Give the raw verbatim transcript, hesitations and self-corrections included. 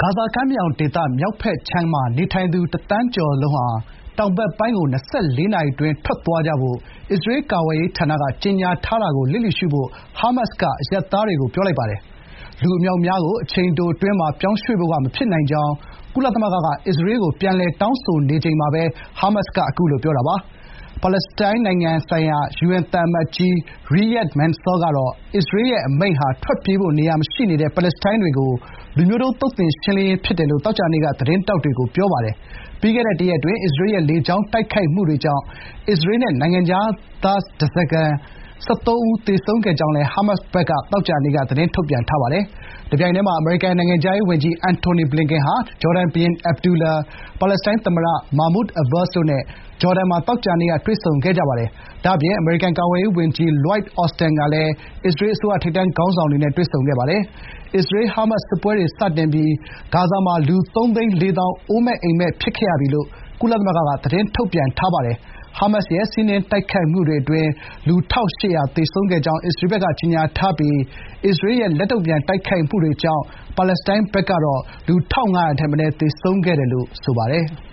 ဂါဇာကမ်းမြောင်ဒေသမြောက်ဘက်ခြမ်းမှာနေထိုင်သူတသန်းကျော်လုံးဟာတောင်ဘက်ပိုင်းကို၂၄နာရီအတွင်းထွက်သွားကြဖို့အစ္စရေးကာကွယ်ရေးဌာနကကြေညာထားတာကိုလျစ်လျူရှုဖို့ဟာမတ်စ်ကအရပ်သားတွေကိုပြောလိုက်ပါတယ်။လူအမြောက်အများကိုအချိန်တိုအတွင်းမှာပြောင်းရွှေ့ဖို့ကမဖြစ်နိုင်ကြောင်းကုလသမဂ္ဂကအစ္စရေးကိုပြန်လည်တောင်းဆိုနေချိန်မှာပဲဟာမတ်စ်ကအခုလိုပြောတာပါ။ပါလက်စတိုင်းနိုင်ငံဆိုင်ရာယူအန်သံအမတ်ကြီး ရီယက်ဒ် မန်ဆောကတော့အစ္စရေးရဲ့အမိန့်ဟာထွက်ပြေးဖို့နေရာမရှိနေတဲ့ပါလက်စတိုင်းတွေကိုလူမျိုးတုံးသုတ်သင်ရှင်းလင်းရေးဖြစ်တယ်လို့သောကြာနေ့ကသတင်းထောက်တွေကိုပြောပါတယ်။ပြီးခဲ့တဲ့တရက်အတွင်းအစ္စရေးရဲ့လေကြောင်းတိုက်ခိုက်မှုတွေကြောင့်အစ္စရေးနဲ့နိုင်ငံခြားသားဓားစာခံ၁၃ဦးသေဆုံးခဲ့ကြောင်းလည်းဟာမတ်စ်ဘက်ကသောကြာနေ့ကသတင်းထုတ်ပြန်ထားပါတယ်။တပြိုင်တည်းမှာအမေရိကန်နိုင်ငံခြားရေးဝန်ကြီးအန်တိုနီဘလင်ကန်ဟာဂျော်ဒန်ဘုရင်အဗ်ဒူလာ၊ပါလက်စတိုင်းသမ္မတမာမုဒ်အဘာ့စ်တို့နဲ့ဂျော်ဒန်မှာသောကြာနေ့ကတွေ့ဆုံခဲ့ကြပါတယ်။ဒါ့အပြင်အမေရိကန်ကာကွယ်ရေးဝန်ကြီးလွိုက်အော်စတင်ကလည်းအစ္စရေးအစိုးရထိပ်တန်းခေါင်းဆောင်တွေနဲ့တွေ့ဆုံခဲ့ပါတယ်။အစ္စရေး-ဟာမတ်စ်စစ်ပွဲတွေစတင်ပြီးဂါဇာမှာလူသုံးသိန်းလေးသောင်းအိုးမဲ့အိမ်မဲ့ဖြစ်ခဲ့ရပြီလို့ကုလသမဂ္ဂကသတင်းထုတ်ပြန်ထားပါတယ်။ဟာမတ်စ်ရဲ့စီးနင်းတိုက်ခိုက်မှုတွေအတွင်းလူ ၁,၈၀၀ သေဆုံးခဲ့ကြောင်းအစ္စရေးဘက်ကကြေညာထားပြီးအစ္စရေးရဲ့လက်တုံ့ပြန်တိုက်ခိုက်မှုတွေကြောင့်ပါလက်စတိုင်းဘက်ကတော့လူ ၁,၅၀၀ ထက်မနည်းသေဆုံးခဲ့တယ်လို့ဆိုပါတယ်။